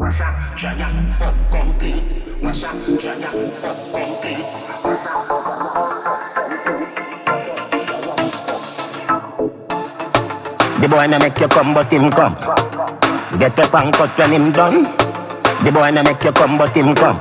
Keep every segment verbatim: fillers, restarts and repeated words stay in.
Giant fuck complete. Washa, giant fuck complete. The boy no make you come, but him come. Get up and cut when him done. The boy no make you come, but him come.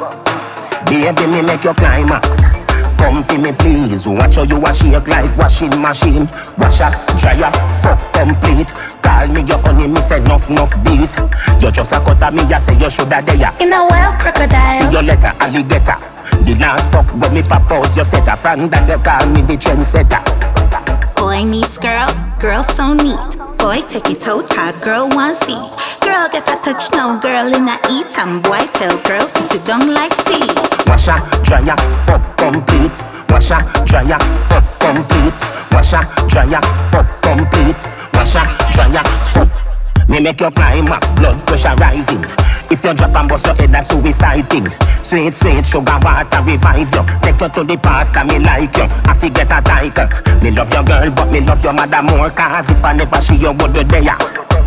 Baby, me make you climax. Come for me please. Watch how you a shake like washing machine. Wash up, dry up, fuck complete. Call me your honey, me say nuff nuff bees. You just a cut at me, you say you shoulda there. In a wild crocodile. See your letter, alligator. The last fuck when me pop out, you set a fan that you call me the trendsetter. Boy meets girl, girl so neat. Boy take it out, hot girl want see. Girl get a touch now, girl in a eat. And boy tell girl fi sit down like sea. Washa, dry up, fuck complete. Washa, dry up, fuck complete. Washa, dry up, fuck complete. Washa, dry up, fuck. Me make your climax, blood pressure rising. If you drop and bust your head, that's suicide thing. Sweet, sweet, sugar water revive you. Take you to the past, and me like you. I forget a title. Me love your girl, but me love your mother more. Cause if I never see you, would you there?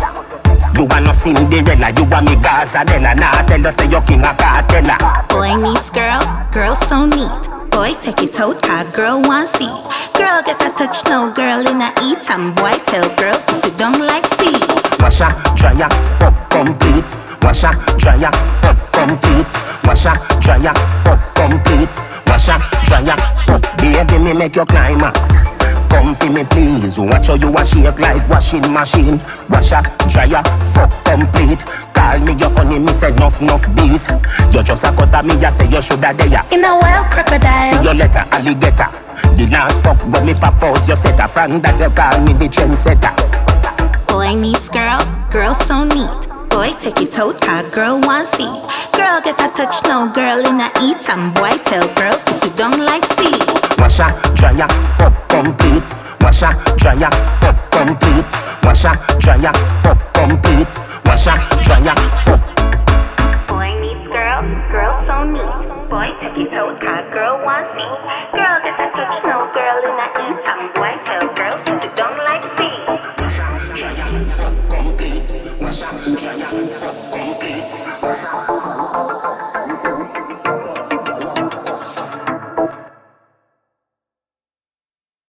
You are no Cinderella, you are me Gazadella. Nah, tell us say you king of cartella. Boy meets girl, girl so neat. Boy take it out, hot girl want see. Girl get a touch now, girl in a eat. And boy tell girl fi sit down like sea. Washa, dry up, fuck complete. Washa, dry up, fuck complete. Washa, dry up, fuck complete. Washa, dry up, fuck. Baby, me make your climax. Come for me please. Watch how you a shake like washing machine. Washa, dry up, fuck complete. Call me your honey, me say nuff nuff bees. You just a cut at me, you say you shoulda there. In a wild crocodile. See your letter, alligator. The last fuck when me pop out, you set a fan that you call me the trendsetter. Boy meets girl, girl so neat. Boy take it out, hot girl want see. Girl get a touch now, girl in a eat. And boy tell girl fi sit down like sea. Washa, dry up, fuck complete. Washa, dry up, fuck complete. Washa, dry up, fuck complete. Washa, dry up, fuck. Boy meets girl, girl so neat. Boy take it out, hot girl want see. Girl get a touch now, girl in a eat. And boy tell girl fi sit down like sea. Washa, dry up, fuck complete. Washa, dry up, fuck complete.